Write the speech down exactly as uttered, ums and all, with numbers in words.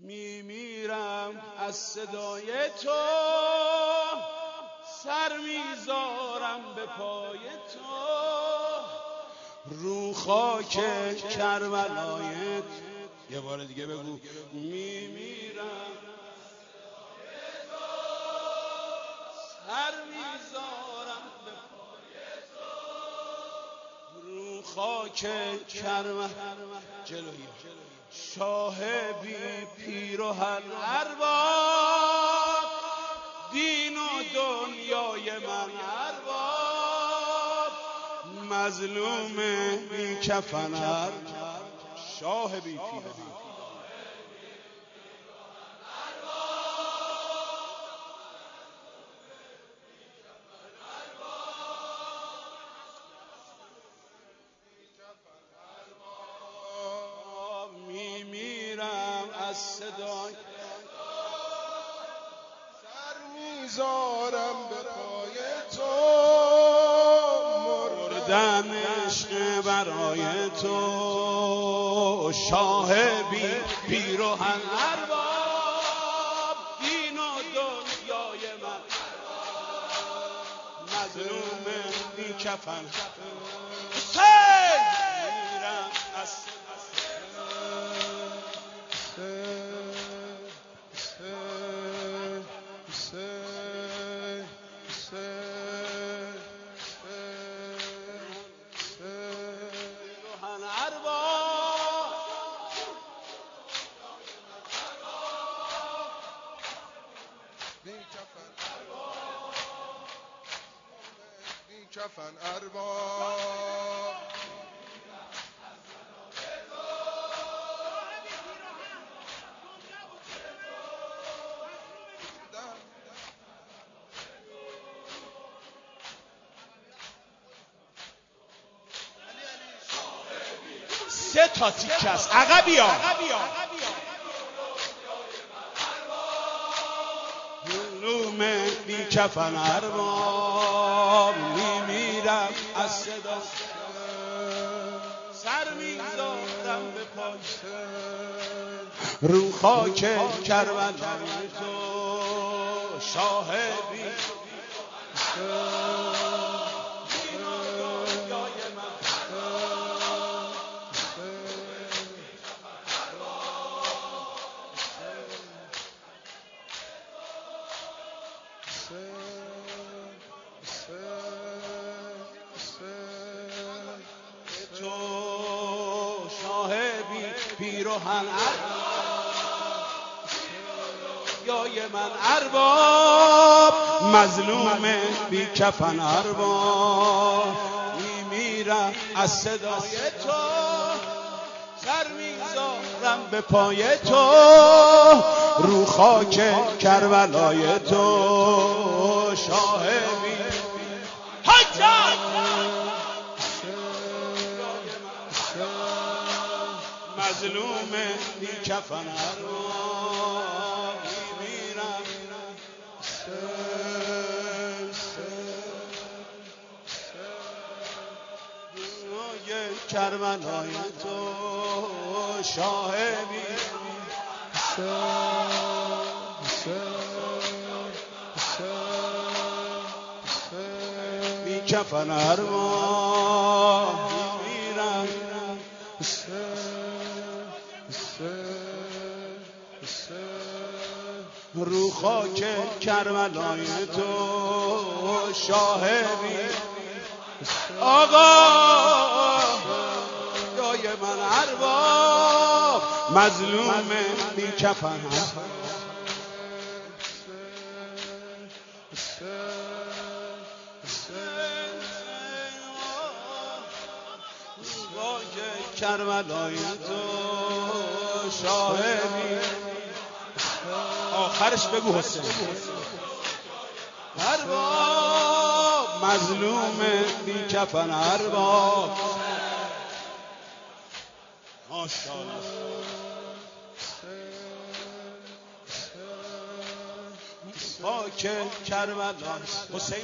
میمیرم از صدای تو، سر میذارم به پای تو، رو خاک کربلایت. یه بار دیگه بگو. میمیرم سر میذارم به پای تو، رو خاک کربلایت. جلویی شاه بی پیر و هر ارباب، دین و دنیای من ارباب، مظلوم بی کفن ارباب. شاه بی پیر از صدای سر میذارم به پای تو، مردن عشق برای تو، شاه بی پیر و هر ارباب، دین و دنیای من مظلوم بی کفن. میرم از کفن ارباب. سه تا تیک است. عقبیا مظلوم بی کفن ارباب، میمیرم از صدا، سر میذارم به پای رو خاک کربلای تو، شاه بی تو، شاه بی پیر و هر یای من ارباب، مظلوم بی کفن ارباب، میمیرم از صدای تو، سر میذارم به پای تو، رو خاک کربلای تو، شاه بی مظلوم بی کفن ارباب، میمیرم دنیای کربلای تو، شاه بی بی کفن ارباب، میمیرم رو خاک کربلای تو، شاه بی آقا یای من ارباب، مظلوم بی کفن کربلای تو، شاه بی آخرش بگو حسین ارباب، مظلوم بی کفن ارباب. ماشاءالله خاک کربلای حسین